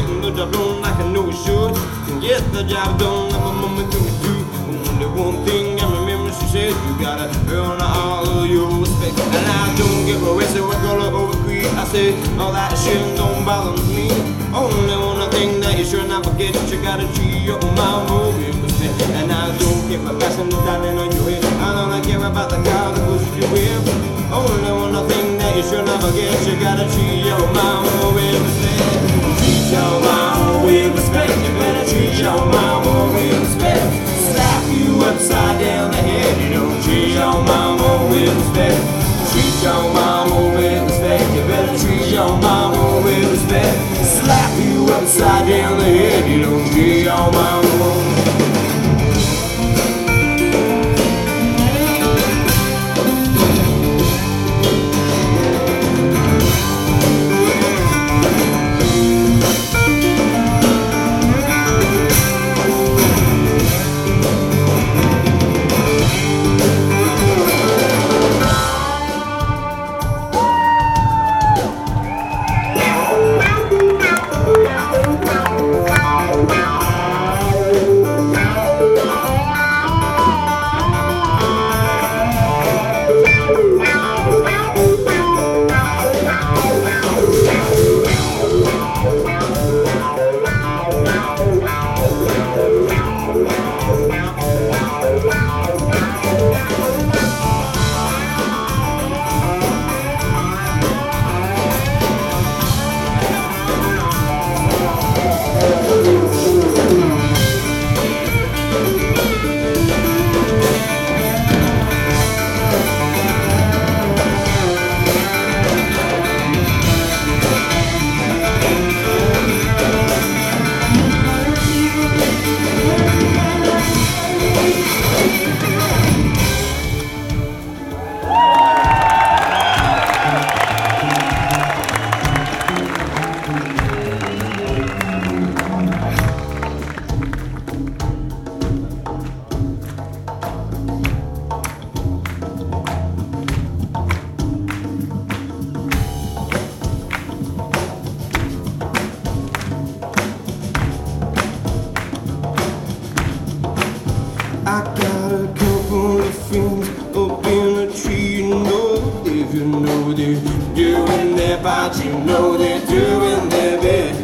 getting the job done like I know it should. And get the job done like my mama told me to. Only one thing I remember she said, you gotta earn all of your respect. And I don't give a rest, we're gonna overcreep. I say, all that shit don't bother me. Only one thing that you should not forget, you gotta treat your mama with respect. And I don't care about passing the diamond on your head. I don't care about the car that pushes you with. Only one thing that you should not forget, you gotta treat your mama with respect. Treat your mama with respect. You better treat your mama with respect. Slap you upside down the head. You don't treat your mama with respect. Treat your mama with respect. You better treat your mama with respect. Slap you upside down the head. You don't treat your mama. I got a couple of friends up in a tree, you know. If you know they're doing their part, you know they're doing their best.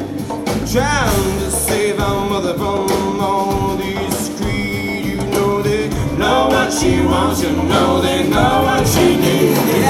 Trying to save our mother from all these screeds. You know they know what she wants, you know they know what she needs.